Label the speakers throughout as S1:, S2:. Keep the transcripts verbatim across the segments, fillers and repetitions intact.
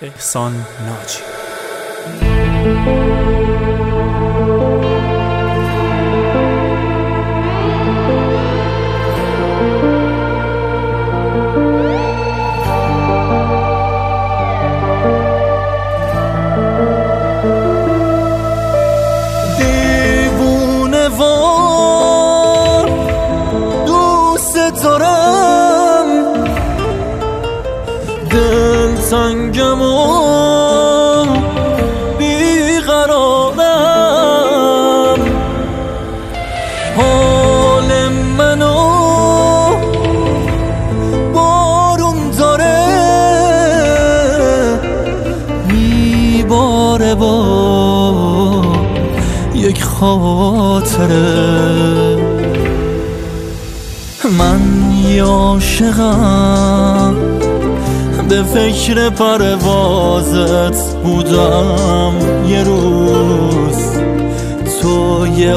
S1: احسان ناجی.
S2: دیوونه وار دوست دارم، دل تنگم و بیقرارم، حال منو بارون داره میباره با یک خاطره. من یه عاشقم، به فکر پروازت بودم یه روز، تو یه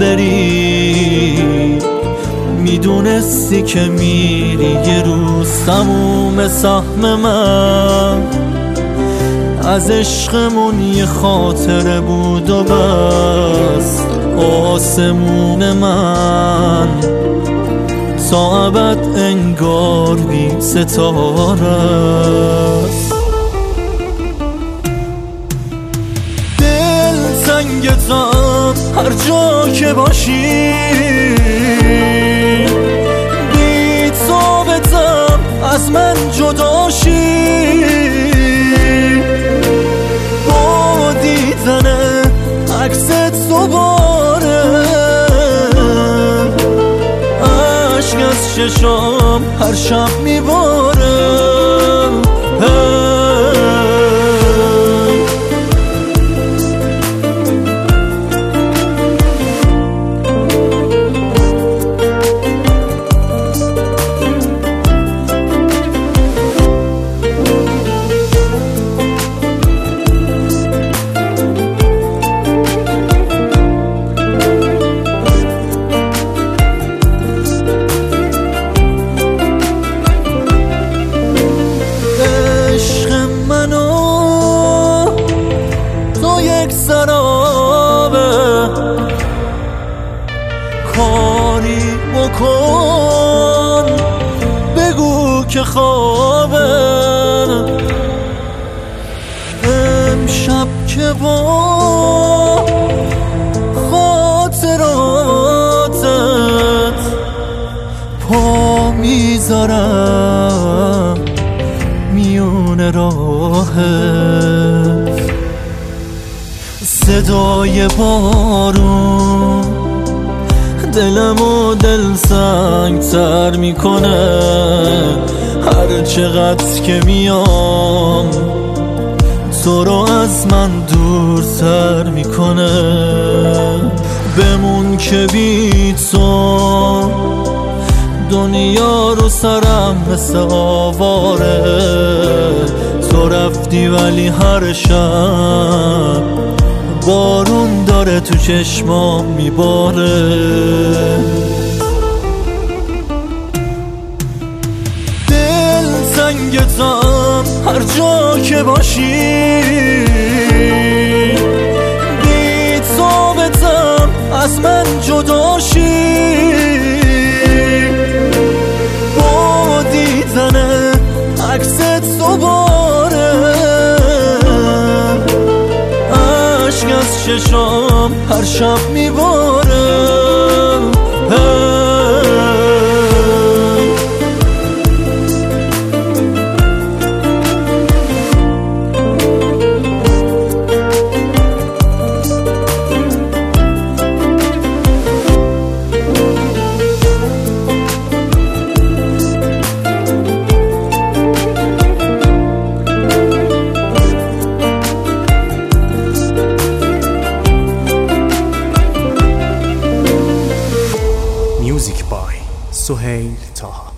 S2: آبری میدونستی که میری یه روز. تموم سهم من از عشقمون یه خاطره بود و بس. آسمون من تا ابد انگار بی ستاره است. دل تنگتم هر جا که باشی، بی تو بتم از من جداشی. با دیدن عکست دوباره عشق از چشام هر شب میباره. کاری بکن بگو که خوابه، امشب که با خاطراتت پا میذارم میون راهت. صدای بارون دلم و دل سنگ تر میکنه، هر چقدر که میام تو رو از من دورتر میکنه. بمون که بی تو دنیا رو سرم مثل آواره. تو رفتی ولی هر شب بارون داره تو چشمام میباره. دل تنگتم هر جا که باشی، بی تو بتم از من جداشی. با دیدن عکست دوباره عشق از چشام هر شب میباره.
S1: Music by Suhail Taha.